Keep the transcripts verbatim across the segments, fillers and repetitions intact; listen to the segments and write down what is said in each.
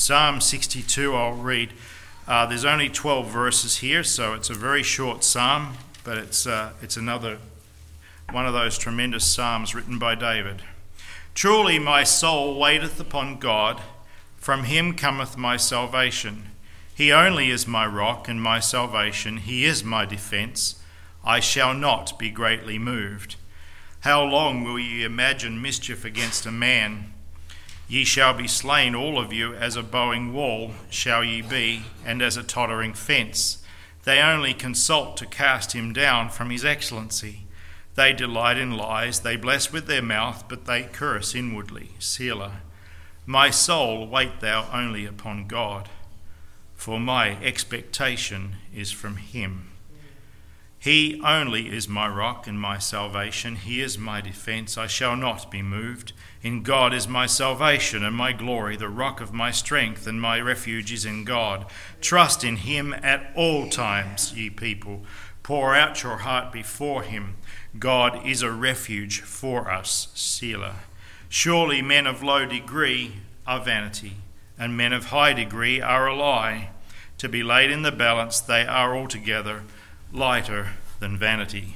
Psalm sixty-two I'll read. Uh, there's only twelve verses here, so it's a very short psalm, but it's uh, it's another one of those tremendous psalms written by David. Truly my soul waiteth upon God, from him cometh my salvation. He only is my rock and my salvation, he is my defence. I shall not be greatly moved. How long will ye imagine mischief against a man? Ye shall be slain, all of you, as a bowing wall shall ye be, and as a tottering fence. They only consult to cast him down from his excellency. They delight in lies, they bless with their mouth, but they curse inwardly. Selah. My soul, wait thou only upon God, for my expectation is from him. He only is my rock and my salvation. He is my defence. I shall not be moved. In God is my salvation and my glory, the rock of my strength, and my refuge is in God. Trust in him at all times, ye people. Pour out your heart before him. God is a refuge for us. Selah. Surely men of low degree are vanity, and men of high degree are a lie. To be laid in the balance, they are altogether lighter than vanity.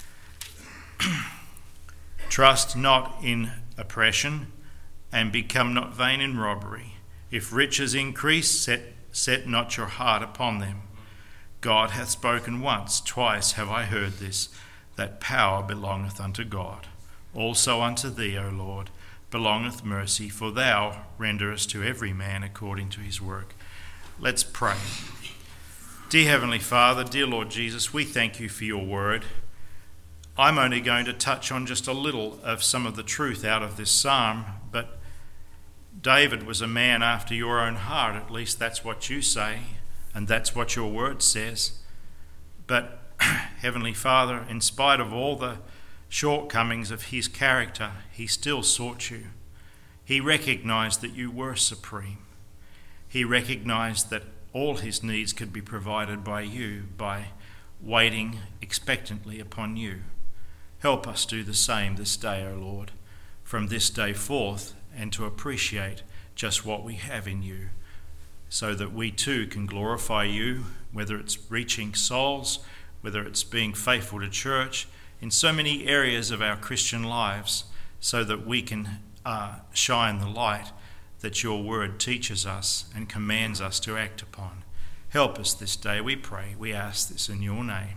Trust not in oppression, and become not vain in robbery. If riches increase, set, set not your heart upon them. God hath spoken once, twice have I heard this, that power belongeth unto God. Also unto thee, O Lord, belongeth mercy, for thou renderest to every man according to his work. Let's pray. Dear Heavenly Father, dear Lord Jesus, we thank you for your word. I'm only going to touch on just a little of some of the truth out of this psalm, but David was a man after your own heart, at least that's what you say, and that's what your word says. But Heavenly Father, in spite of all the shortcomings of his character, he still sought you. He recognised that you were supreme. He recognised that all his needs could be provided by you by waiting expectantly upon you. Help us do the same this day, O Lord, from this day forth, and to appreciate just what we have in you, so that we too can glorify you, whether it's reaching souls, whether it's being faithful to church, in so many areas of our Christian lives, so that we can uh, shine the light that your word teaches us and commands us to act upon. Help us this day, we pray. We ask this in your name.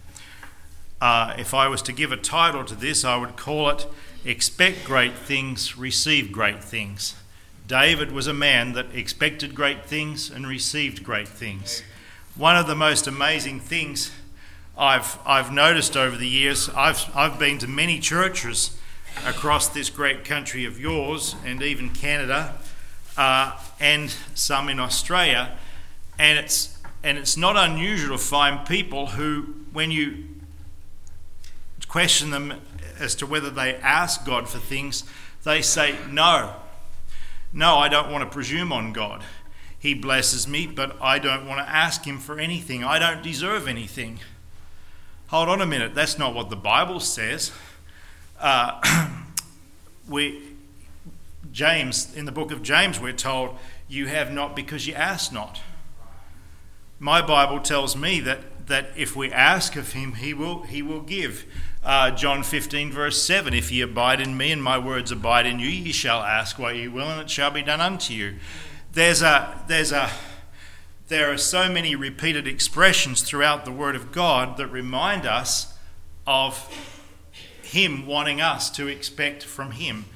Uh, if I was to give a title to this, I would call it Expect Great Things, Receive Great Things. David was a man that expected great things and received great things. One of the most amazing things I've I've noticed over the years, I've I've been to many churches across this great country of yours, and even Canada, uh, and some in Australia, and it's and it's not unusual to find people who, when you question them as to whether they ask God for things, they say, no, no, I don't want to presume on God. He blesses me, but I don't want to ask him for anything. I don't deserve anything. Hold on a minute, that's not what the Bible says. Uh, we, James, in the book of James, we're told, you have not because you ask not. My Bible tells me that, that if we ask of him, he will, he will give. Uh, John fifteen verse seven, if ye abide in me and my words abide in you, ye shall ask what ye will and it shall be done unto you. There's a, there's a, there are so many repeated expressions throughout the Word of God that remind us of him wanting us to expect from him.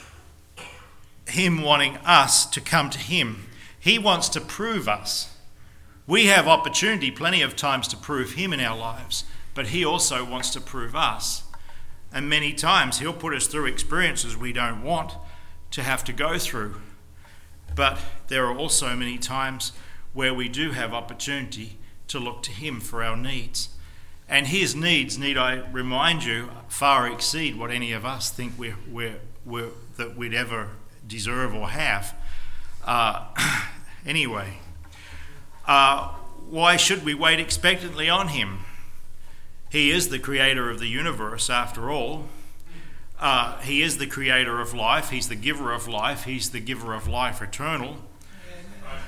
Him wanting us to come to him. He wants to prove us. We have opportunity plenty of times to prove him in our lives, but he also wants to prove us. And many times he'll put us through experiences we don't want to have to go through. But there are also many times where we do have opportunity to look to him for our needs. And his needs, need I remind you, far exceed what any of us think we're, we're, we're, that we'd ever deserve or have. Uh, anyway, uh, why should we wait expectantly on him? He is the creator of the universe, after all. Uh, he is the creator of life. He's the giver of life. He's the giver of life eternal.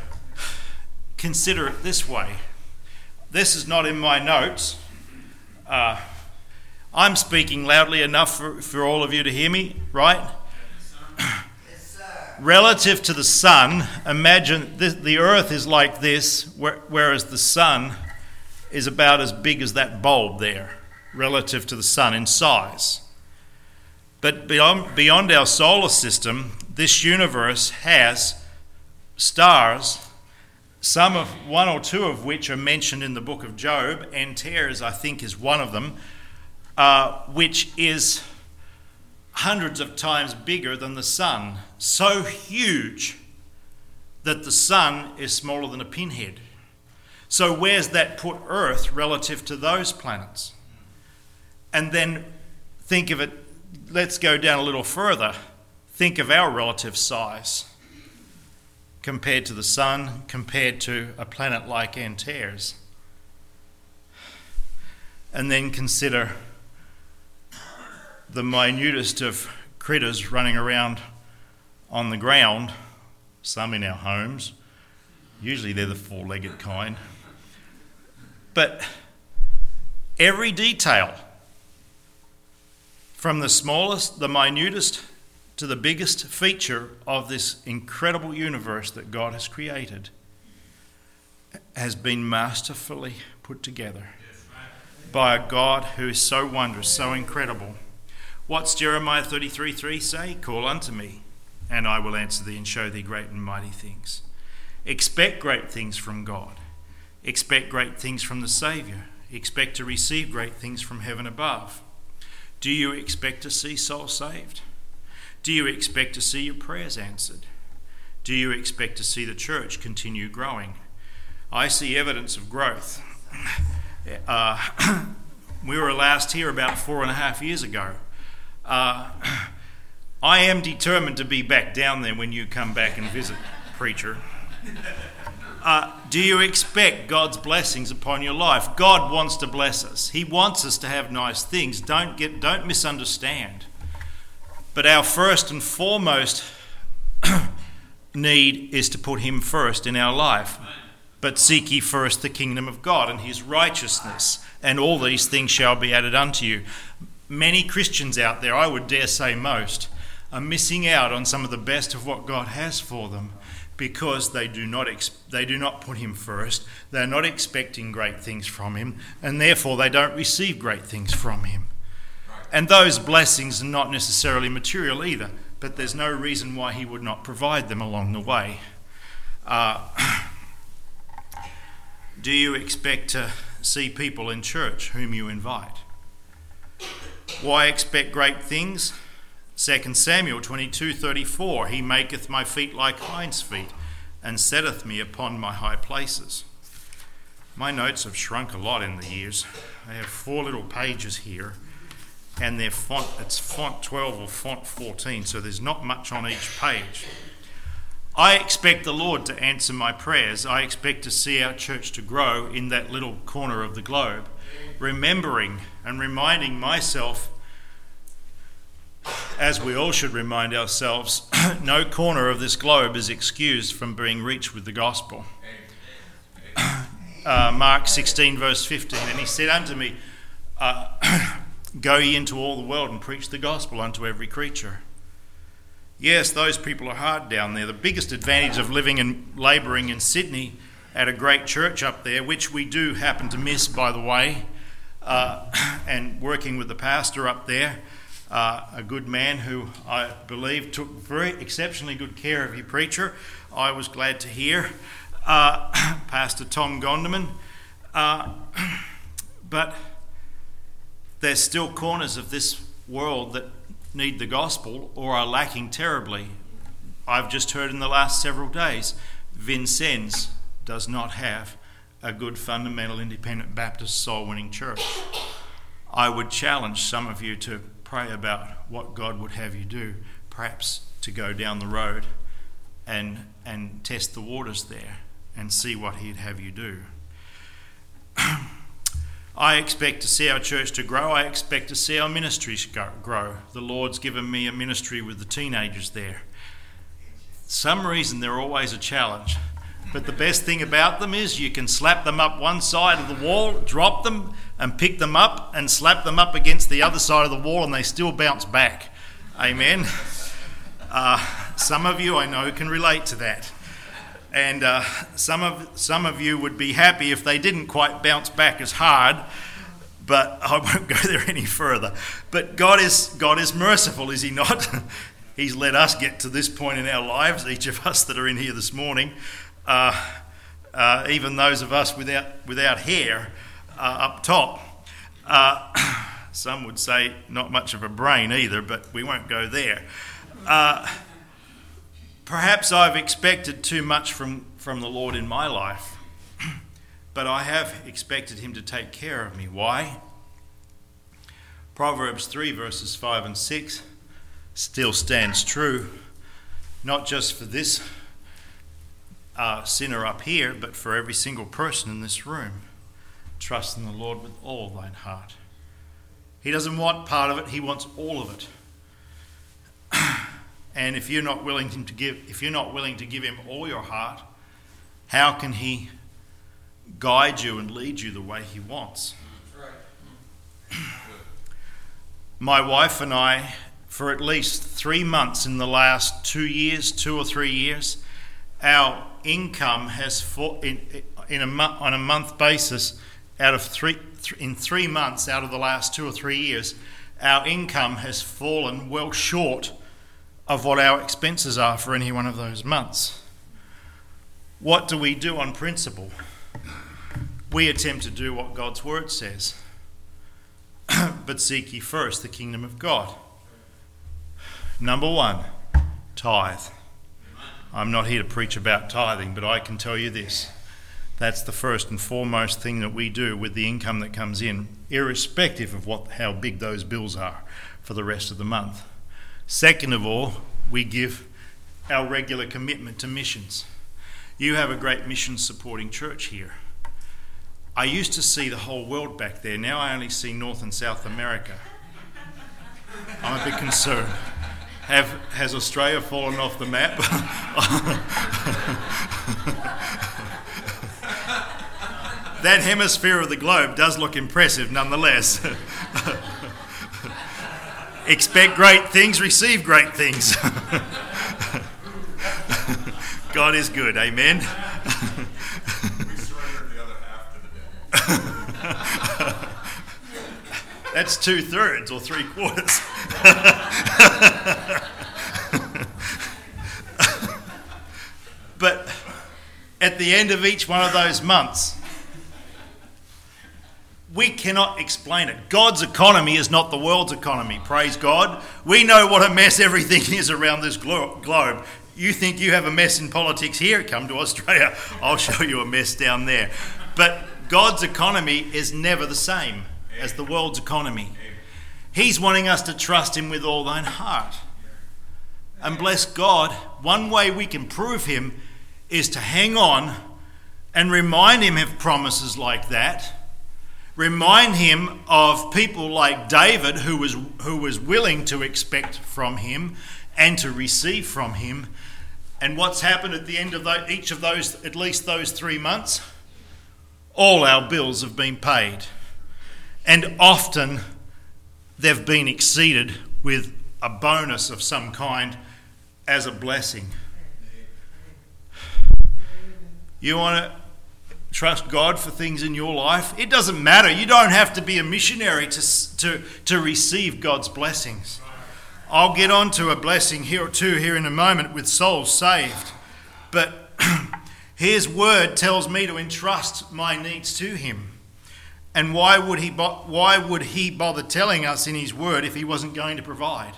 consider it this way. This is not in my notes. Uh, I'm speaking loudly enough for, for all of you to hear me, right? Yes, sir. Relative to the sun, imagine the, the earth is like this, whereas the sun is about as big as that bulb there, relative to the sun in size. But beyond, beyond our solar system, this universe has stars, some of one or two of which are mentioned in the book of Job. Antares, I think, is one of them, uh, which is hundreds of times bigger than the sun. So huge that the sun is smaller than a pinhead. So where's that put Earth relative to those planets? And then think of it, let's go down a little further. Think of our relative size compared to the sun, compared to a planet like Antares. And then consider the minutest of critters running around on the ground, some in our homes. Usually they're the four-legged kind. But every detail, from the smallest, the minutest, to the biggest feature of this incredible universe that God has created, has been masterfully put together by a God who is so wondrous, so incredible. What's Jeremiah thirty-three three say? Call unto me, and I will answer thee and show thee great and mighty things. Expect great things from God. Expect great things from the Saviour. Expect to receive great things from heaven above. Do you expect to see souls saved? Do you expect to see your prayers answered? Do you expect to see the church continue growing? I see evidence of growth. Uh, we were last here about four and a half years ago. Uh, I am determined to be back down there when you come back and visit, preacher. Uh, do you expect God's blessings upon your life? God wants to bless us. He wants us to have nice things. Don't get, don't misunderstand. But our first and foremost need is to put him first in our life. But seek ye first the kingdom of God and his righteousness, and all these things shall be added unto you. Many Christians out there, I would dare say most, are missing out on some of the best of what God has for them because they do not ex- they do not put him first. They're not expecting great things from him, and therefore they don't receive great things from him. And those blessings are not necessarily material either, but there's no reason why he would not provide them along the way. Uh, do you expect to see people in church whom you invite? Why expect great things? Second Samuel twenty-two thirty-four, he maketh my feet like hinds' feet, and setteth me upon my high places. My notes have shrunk a lot in the years. I have four little pages here, and they're font, it's font twelve or font fourteen, so there's not much on each page. I expect the Lord to answer my prayers. I expect to see our church to grow in that little corner of the globe, remembering and reminding myself, as we all should remind ourselves, no corner of this globe is excused from being reached with the gospel. Uh, Mark sixteen verse fifteen, and he said unto me, uh, go ye into all the world and preach the gospel unto every creature. Yes, those people are hard down there. The biggest advantage of living and labouring in Sydney at a great church up there, which we do happen to miss, by the way, uh, and working with the pastor up there, uh, a good man who I believe took very exceptionally good care of your preacher. I was glad to hear, uh, Pastor Tom Gondeman. Uh, but there's still corners of this world that need the gospel or are lacking terribly. I've just heard in the last several days, Vincennes does not have a good fundamental independent Baptist soul-winning church. I would challenge some of you to pray about what God would have you do, perhaps to go down the road and and test the waters there and see what he'd have you do. I expect to see our church to grow. I expect to see our ministries grow. The Lord's given me a ministry with the teenagers there. For some reason, they're always a challenge. But the best thing about them is you can slap them up one side of the wall, drop them and pick them up and slap them up against the other side of the wall and they still bounce back. Amen. Uh, some of you I know can relate to that. And uh, some of some of you would be happy if they didn't quite bounce back as hard, but I won't go there any further. But God is God is merciful, is he not? He's let us get to this point in our lives, each of us that are in here this morning. Uh, uh, even those of us without without hair uh, up top. Uh, some would say not much of a brain either, but we won't go there. Uh, perhaps I've expected too much from, from the Lord in my life, but I have expected him to take care of me. Why? Proverbs three verses five and six still stands true, not just for this Uh, sinner up here, but for every single person in this room. Trust in the Lord with all thine heart. He doesn't want part of it, he wants all of it. And if you're not willing to give, if you're not willing to give him all your heart, how can he guide you and lead you the way he wants? My wife and I, for at least three months in the last two years, two or three years, our income has for, in, in a mo- on a month basis, out of three th- in three months out of the last two or three years, our income has fallen well short of what our expenses are for any one of those months. What do we do on principle? We attempt to do what God's word says. But seek ye first the kingdom of God. Number one, tithe. I'm not here to preach about tithing, but I can tell you this. That's the first and foremost thing that we do with the income that comes in, irrespective of what how big those bills are for the rest of the month. Second of all, we give our regular commitment to missions. You have a great mission supporting church here. I used to see the whole world back there. Now I only see North and South America. I'm a bit concerned. Have, has Australia fallen off the map? That hemisphere of the globe does look impressive nonetheless. Expect great things, receive great things. God is good, amen? We surrendered the other half to the devil. That's two thirds or three quarters. But at the end of each one of those months, we cannot explain it. God's economy is not the world's economy, praise God. We know what a mess everything is around this glo- globe. You think you have a mess in politics here? Come to Australia. I'll show you a mess down there. But God's economy is never the same as the world's economy. He's wanting us to trust him with all thine heart. And bless God, one way we can prove him is to hang on and remind him of promises like that. Remind him of people like David who was who was willing to expect from him and to receive from him. And what's happened at the end of the, each of those, at least those three months? All our bills have been paid. And often they've been exceeded with a bonus of some kind as a blessing. You want to trust God for things in your life? It doesn't matter. You don't have to be a missionary to, to, to receive God's blessings. I'll get on to a blessing here or two here in a moment with souls saved. But his word tells me to entrust my needs to him. And why would he bo- why would he bother telling us in his word if he wasn't going to provide?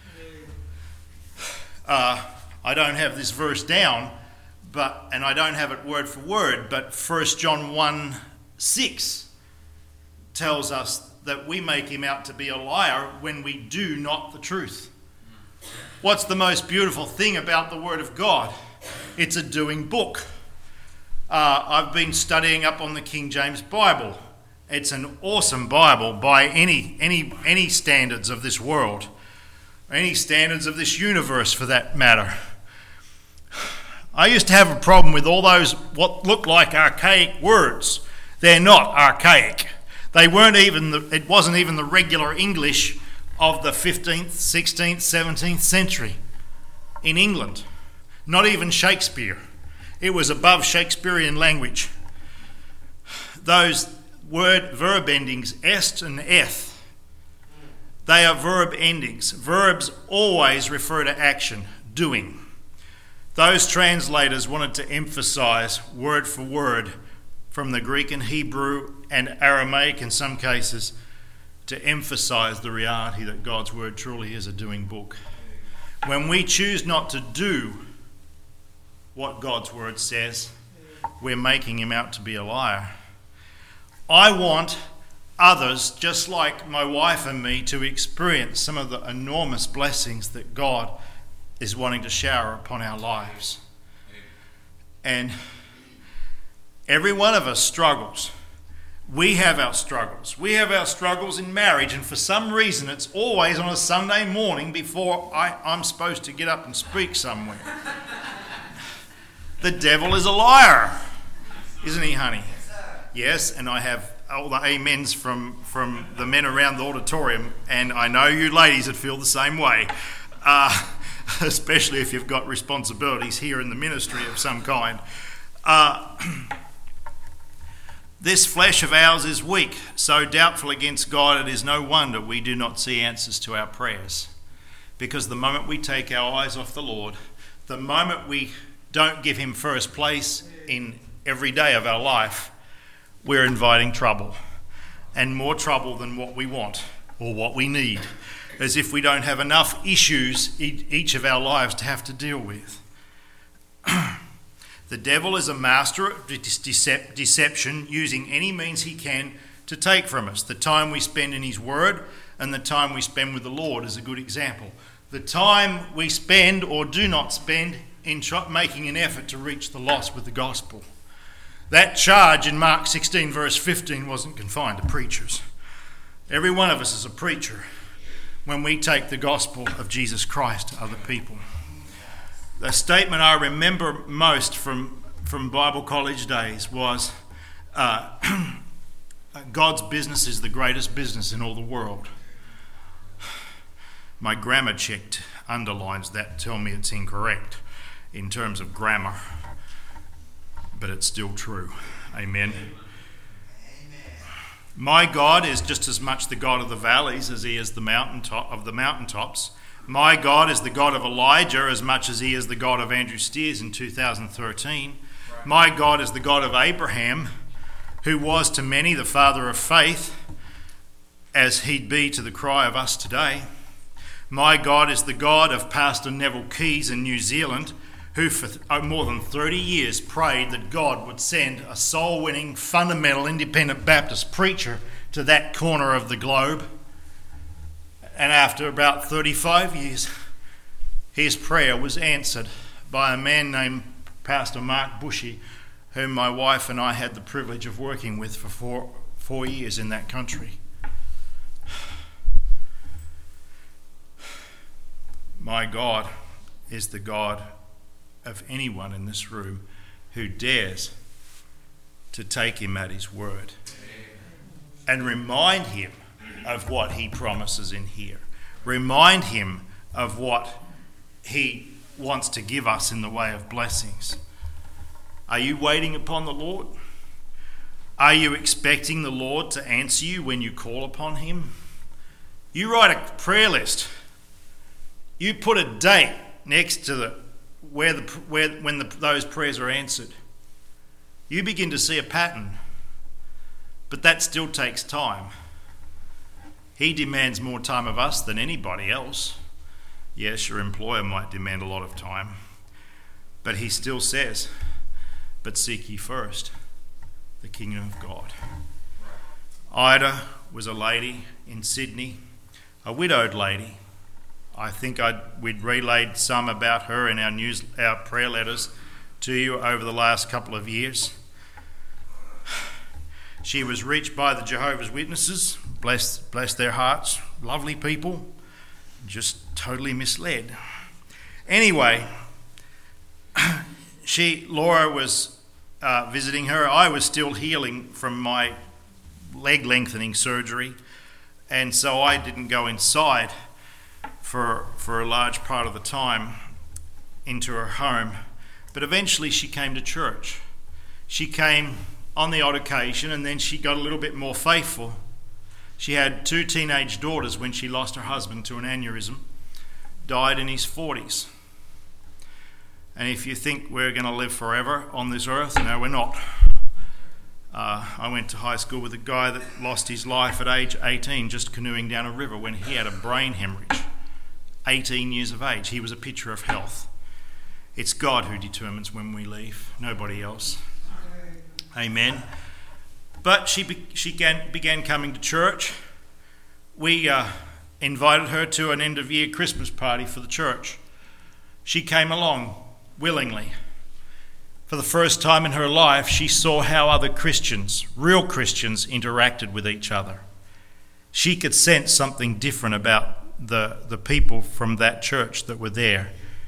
Uh, I don't have this verse down, but and I don't have it word for word, but First John one six tells us that we make him out to be a liar when we do not the truth. What's the most beautiful thing about the Word of God? It's a doing book. Uh, I've been studying up on the King James Bible. It's an awesome Bible by any any any standards of this world, any standards of this universe for that matter. I used to have a problem with all those what look like archaic words. They're not archaic. They weren't even the, it wasn't even the regular English of the fifteenth, sixteenth, seventeenth century in England. Not even Shakespeare. It was above Shakespearean language. Those word verb endings, est and eth, they are verb endings. Verbs always refer to action, doing. Those translators wanted to emphasize word for word from the Greek and Hebrew and Aramaic in some cases to emphasize the reality that God's word truly is a doing book. When we choose not to do what God's word says, we're making him out to be a liar. I want others, just like my wife and me, to experience some of the enormous blessings that God is wanting to shower upon our lives. And every one of us struggles. We have our struggles. We have our struggles in marriage, and for some reason it's always on a Sunday morning before I, I'm supposed to get up and speak somewhere. The devil is a liar, isn't he, honey? Yes, and I have all the amens from, from the men around the auditorium, and I know you ladies that feel the same way, uh, especially if you've got responsibilities here in the ministry of some kind. Uh, This flesh of ours is weak, so doubtful against God it is no wonder we do not see answers to our prayers. Because the moment we take our eyes off the Lord, the moment we don't give him first place in every day of our life, we're inviting trouble. And more trouble than what we want or what we need. As if we don't have enough issues each of our lives to have to deal with. The devil is a master of decep- deception, using any means he can to take from us. The time we spend in his word and the time we spend with the Lord is a good example. The time we spend or do not spend in tr- making an effort to reach the lost with the gospel. That charge in Mark sixteen verse fifteen wasn't confined to preachers. Every one of us is a preacher when we take the gospel of Jesus Christ to other people. The statement I remember most from, from Bible college days was, uh, God's business is the greatest business in all the world. My grammar check underlines that, tell me it's incorrect in terms of grammar, but it's still true. Amen. My God is just as much the God of the valleys as he is the mountaintop of the mountaintops. My God is the God of Elijah as much as he is the God of Andrew Steers in two thousand thirteen. Right. My God is the God of Abraham, who was to many the father of faith, as he'd be to the cry of us today. My God is the God of Pastor Neville Keys in New Zealand, who for more than thirty years prayed that God would send a soul-winning, fundamental, independent Baptist preacher to that corner of the globe. And after about thirty-five years, his prayer was answered by a man named Pastor Mark Bushy, whom my wife and I had the privilege of working with for four, four years in that country. My God is the God of anyone in this room who dares to take him at his word and remind him of what he promises in here. Remind him of what he wants to give us in the way of blessings. Are you waiting upon the Lord? Are you expecting the Lord to answer you when you call upon him? You write a prayer list. You put a date next to the where the where when the, those prayers are answered. You begin to see a pattern, but that still takes time. He demands more time of us than anybody else. Yes, your employer might demand a lot of time, but he still says, but seek ye first the kingdom of God. Ida was a lady in Sydney, a widowed lady. I think I'd, we'd relayed some about her in our news, our prayer letters to you over the last couple of years. She was reached by the Jehovah's Witnesses, bless, bless their hearts, lovely people, just totally misled. Anyway, she, Laura was uh, visiting her. I was still healing from my leg lengthening surgery, and so I didn't go inside for for a large part of the time into her home. But eventually she came to church. She came on the odd occasion, and then she got a little bit more faithful. She had two teenage daughters when she lost her husband to an aneurysm, died in his forties. And if you think we're going to live forever on this earth, no, we're not. Uh, I went to high school with a guy that lost his life at age eighteen just canoeing down a river when he had a brain hemorrhage. eighteen years of age. He was a picture of health. It's God who determines when we leave, nobody else. Amen. But she be, she began, began coming to church. We uh, invited her to an end-of-year Christmas party for the church. She came along willingly. For the first time in her life, she saw how other Christians, real Christians, interacted with each other. She could sense something different about the, the people from that church that were there.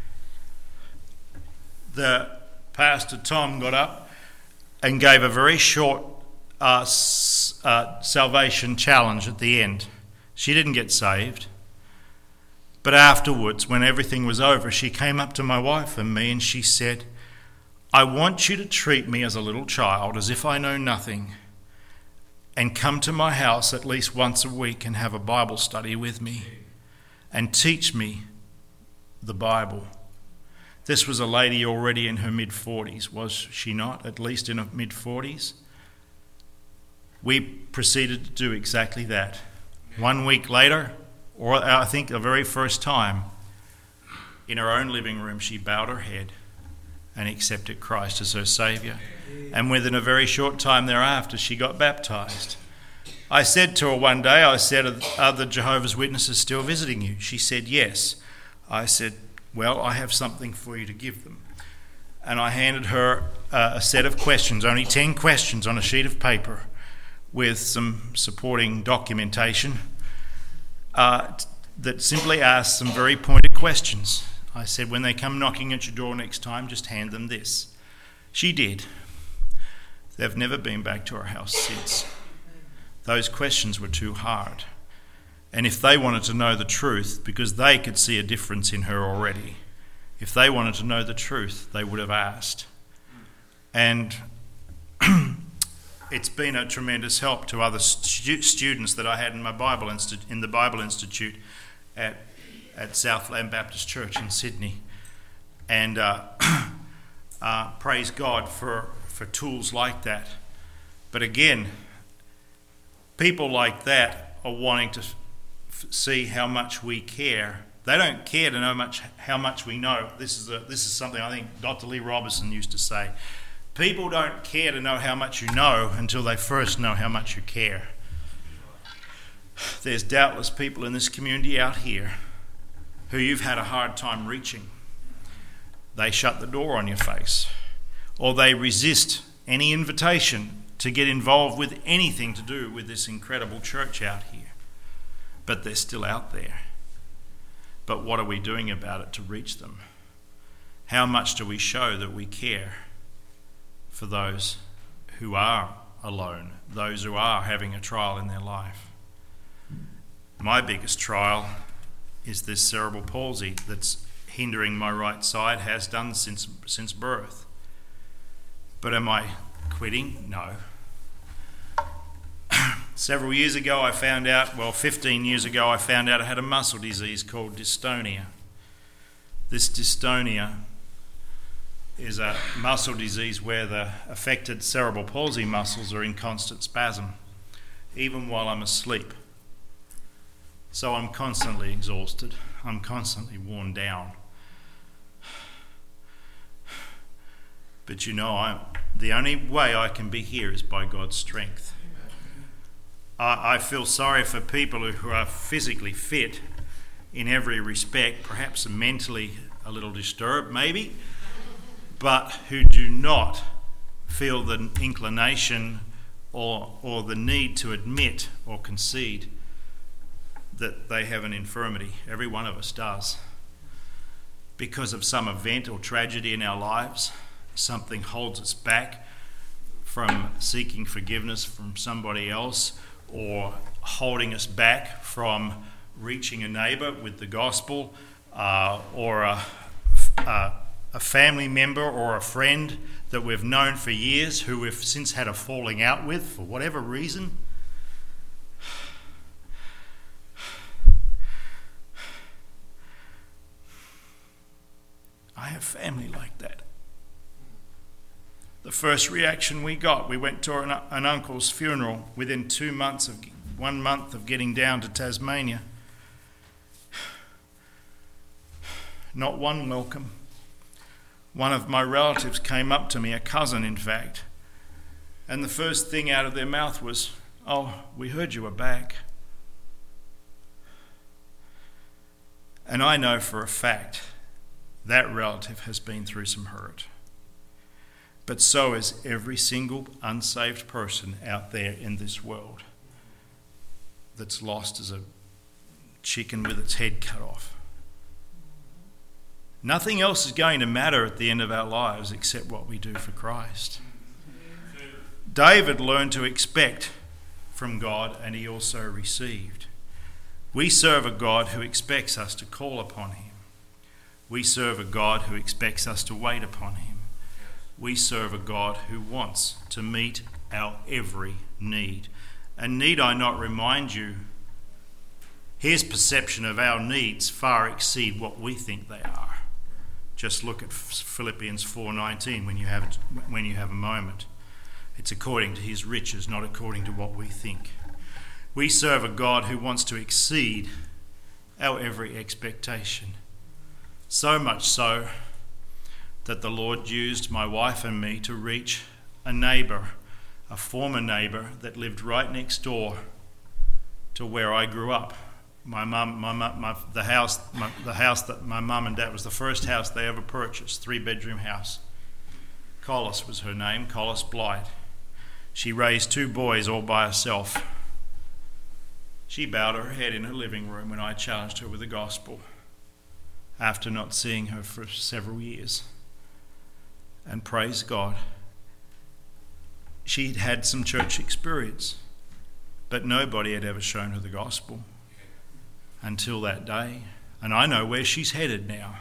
The pastor, Tom, got up and gave a very short uh, s- uh, salvation challenge at the end. She didn't get saved. But afterwards, when everything was over, she came up to my wife and me and she said, I want you to treat me as a little child, as if I know nothing, and come to my house at least once a week and have a Bible study with me and teach me the Bible. This was a lady already in her mid-forties, was she not? At least in her mid-forties. We proceeded to do exactly that. One week later, or I think the very first time, in her own living room, she bowed her head and accepted Christ as her Saviour. And within a very short time thereafter, she got baptised. I said to her one day, I said, are the Jehovah's Witnesses still visiting you? She said, yes. I said, well, I have something for you to give them. And I handed her uh, a set of questions, only ten questions on a sheet of paper with some supporting documentation uh, t- that simply asked some very pointed questions. I said, when they come knocking at your door next time, just hand them this. She did. They've never been back to her house since. Those questions were too hard. And if they wanted to know the truth, because they could see a difference in her already, if they wanted to know the truth, they would have asked. And it's been a tremendous help to other stu- students that I had in my Bible Insti- in the Bible Institute at at Southland Baptist Church in Sydney. And uh, uh, praise God for, for tools like that. But again, people like that are wanting to f- see how much we care. They don't care to know much how much we know. This is a, this is something I think Doctor Lee Robertson used to say. People don't care to know how much you know until they first know how much you care. There's doubtless people in this community out here who you've had a hard time reaching. They shut the door on your face, or they resist any invitation to get involved with anything to do with this incredible church out here. But they're still out there. But what are we doing about it to reach them? How much do we show that we care for those who are alone, those who are having a trial in their life? My biggest trial is this cerebral palsy that's hindering my right side, has done since since birth. But am I quitting? No. Several years ago I found out, well fifteen years ago I found out I had a muscle disease called dystonia. This dystonia is a muscle disease where the affected cerebral palsy muscles are in constant spasm, even while I'm asleep. So I'm constantly exhausted. I'm constantly worn down. But you know, I, the only way I can be here is by God's strength. I, I feel sorry for people who are physically fit in every respect, perhaps mentally a little disturbed maybe, but who do not feel the inclination or, or the need to admit or concede that they have an infirmity. Every one of us does. Because of some event or tragedy in our lives, something holds us back from seeking forgiveness from somebody else, or holding us back from reaching a neighbour with the gospel, uh, or a, a, a family member or a friend that we've known for years who we've since had a falling out with for whatever reason. I have family like that. The first reaction we got, we went to an, an uncle's funeral within two months of one month of getting down to Tasmania. Not one welcome. One of my relatives came up to me, a cousin in fact, and the first thing out of their mouth was, "Oh, we heard you were back." And I know for a fact that relative has been through some hurt. But so is every single unsaved person out there in this world that's lost as a chicken with its head cut off. Nothing else is going to matter at the end of our lives except what we do for Christ. David learned to expect from God, and he also received. We serve a God who expects us to call upon him. We serve a God who expects us to wait upon him. We serve a God who wants to meet our every need. And need I not remind you, his perception of our needs far exceed what we think they are. Just look at Philippians four nineteen when you have when you have a moment. It's according to his riches, not according to what we think. We serve a God who wants to exceed our every expectation. So much so that the Lord used my wife and me to reach a neighbour, a former neighbour that lived right next door to where I grew up. My mum, my, my the house, my, the house that my mum and dad was the first house they ever purchased, three-bedroom house. Collis was her name, Collis Blight. She raised two boys all by herself. She bowed her head in her living room when I challenged her with the gospel after not seeing her for several years. And praise God, she'd had some church experience, but nobody had ever shown her the gospel until that day. And I know where she's headed now.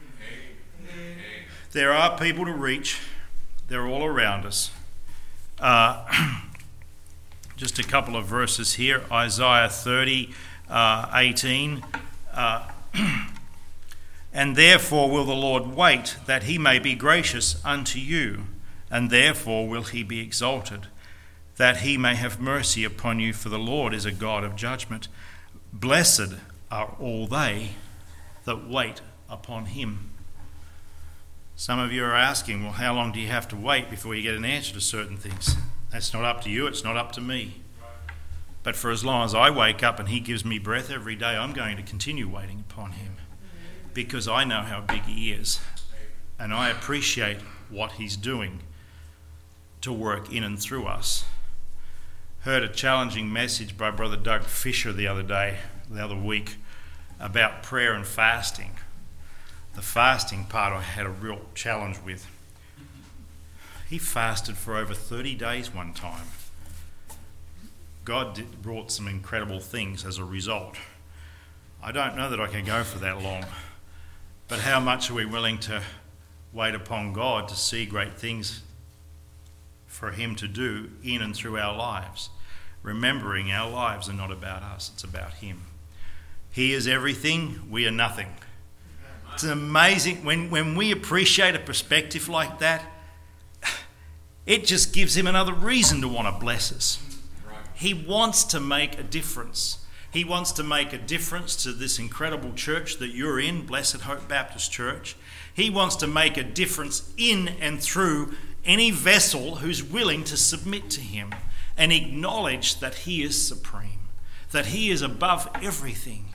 There are people to reach. They're all around us. Uh, just a couple of verses here. Isaiah thirty, uh, eighteen. Uh, And therefore will the Lord wait, that he may be gracious unto you, and therefore will he be exalted, that he may have mercy upon you, for the Lord is a God of judgment. Blessed are all they that wait upon him. Some of you are asking, well, how long do you have to wait before you get an answer to certain things? That's not up to you, it's not up to me. But for as long as I wake up and he gives me breath every day, I'm going to continue waiting upon him. Because I know how big he is, and I appreciate what he's doing to work in and through us. Heard a challenging message by Brother Doug Fisher the other day, the other week, about prayer and fasting. The fasting part I had a real challenge with. He fasted for over thirty days one time. God did, brought some incredible things as a result. I don't know that I can go for that long. But how much are we willing to wait upon God to see great things for him to do in and through our lives? Remembering our lives are not about us, it's about him. He is everything, we are nothing. It's amazing. When, when we appreciate a perspective like that, it just gives him another reason to want to bless us. He wants to make a difference. He wants to make a difference to this incredible church that you're in, Blessed Hope Baptist Church. He wants to make a difference in and through any vessel who's willing to submit to him and acknowledge that he is supreme, that he is above everything.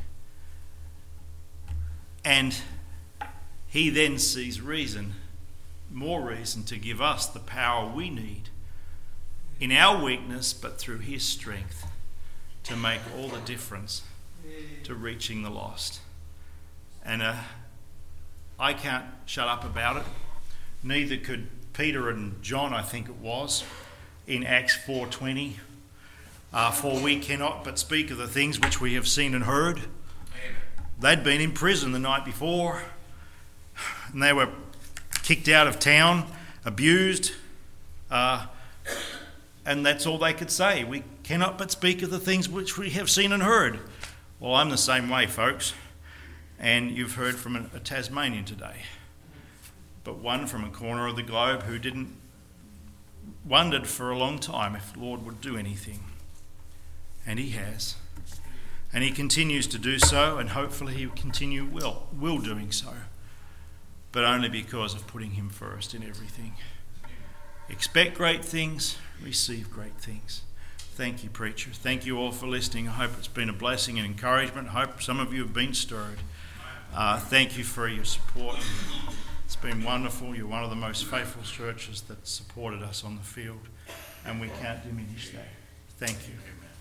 And he then sees reason, more reason to give us the power we need in our weakness, but through his strength, to make all the difference to reaching the lost. And uh, I can't shut up about it. Neither could Peter and John, I think it was, in Acts four twenty. Uh, For we cannot but speak of the things which we have seen and heard. Amen. They'd been in prison the night before, and they were kicked out of town, abused, uh, and that's all they could say. We cannot but speak of the things which we have seen and heard. Well, I'm the same way, folks, and you've heard from a, a Tasmanian today, but one from a corner of the globe who didn't wondered for a long time if the Lord would do anything. And he has. And he continues to do so, and hopefully he will continue will, will doing so. But only because of putting him first in everything. Expect great things, receive great things. Thank you, preacher. Thank you all for listening. I hope it's been a blessing and encouragement. I hope some of you have been stirred. Uh, thank you for your support. It's been wonderful. You're one of the most faithful churches that supported us on the field, and we can't diminish that. Thank you.